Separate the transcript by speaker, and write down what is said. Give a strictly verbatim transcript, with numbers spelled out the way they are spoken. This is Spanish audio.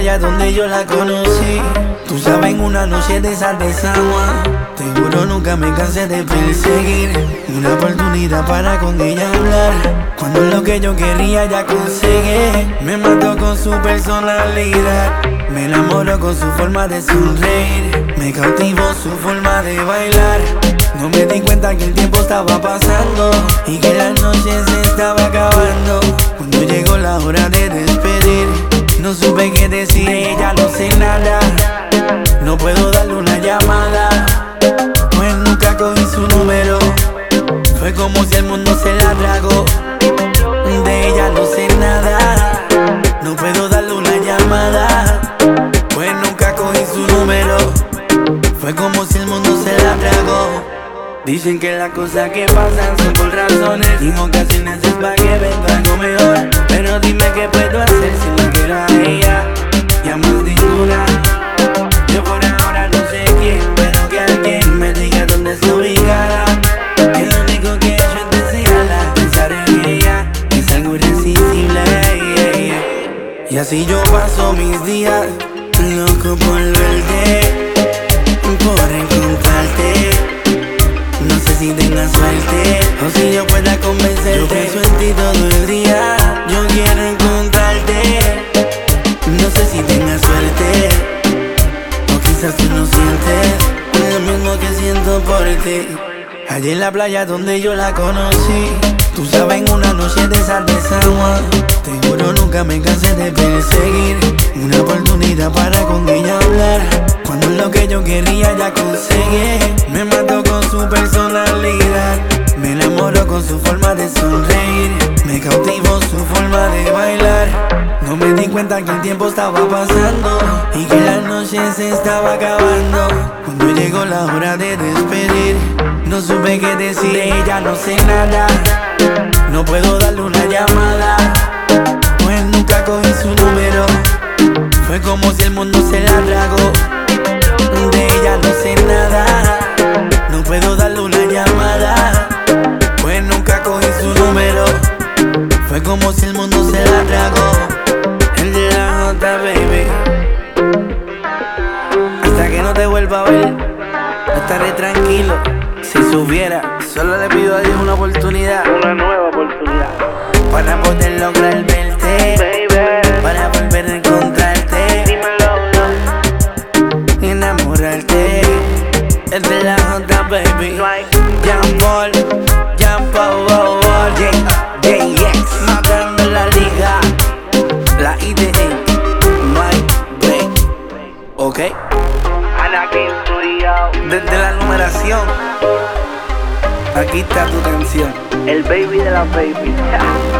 Speaker 1: playa donde yo la conocí. Tú sabes, en una noche de esas de San Juan. Te juro nunca me cansé de perseguir una oportunidad para con ella hablar. Cuando lo que yo quería ya conseguí. Me mató con su personalidad. Me enamoró con su forma de sonreír. Me cautivó su forma de bailar. No me di cuenta que el tiempo estaba pasando y que la noche se estaba acabando. Cuando llegó la hora de despedir, no supe qué decir, ella no sé nada. No puedo darle una llamada, pues nunca cogí su número. Fue como si el mundo se la tragó. De ella no sé nada. No puedo darle una llamada, pues nunca cogí su número. Fue como si el mundo se la tragó. Dicen que las cosas que pasan son por razones y en ocasiones es para que venga algo mejor. Pero dime qué puedo hacer si no quiero a ella y a más ninguna. Yo por ahora no sé quién, pero que alguien me diga dónde está ubicada. Que lo único que he hecho es desearla, pensar en ella es algo irresistible, yeah, yeah. Y así yo paso mis días, loco por verte, por encontrarte. No sé si tengas suerte o si yo pueda convencerte. Yo pienso en ti todo el día, yo quiero encontrarte. No sé si tengas suerte o quizás tú no sientes lo mismo que siento por ti. Allí en la playa donde yo la conocí. Tú sabes, en una noche de esas de San Juan. Te juro nunca me cansé de perseguir una oportunidad para con ella hablar. Cuando lo que yo quería ya conseguí. Me mató con su personalidad. Me enamoró con su forma de sonreír. Me cautivó su forma de bailar. No me di cuenta que el tiempo estaba pasando y que la noche se estaba acabando. Cuando llegó la hora de despedir, no supe qué decir, de ella no sé nada. No puedo darle una llamada, pues nunca cogí su número. Fue como si el mundo se la tragó. De ella no sé nada. No puedo darle una llamada, pues nunca cogí su número. Fue como si el mundo se la tragó. El de la J, baby. Hasta que no te vuelva a ver, no estaré tranquilo. Si supiera, solo le pido a Dios una oportunidad,
Speaker 2: Una nueva oportunidad,
Speaker 1: para poder lograr verte,
Speaker 2: baby.
Speaker 1: para volver a encontrarte,
Speaker 2: Dímelo,
Speaker 1: enamorarte. El de la J, baby.
Speaker 2: no hay
Speaker 1: Jean Paul, Jean Paul, oh, oh, J, J X, matando la liga. La I D E, no hay break, ok.
Speaker 2: Anakin Studio,
Speaker 1: Desde la numeración, aquí está tu canción.
Speaker 2: el baby de la baby.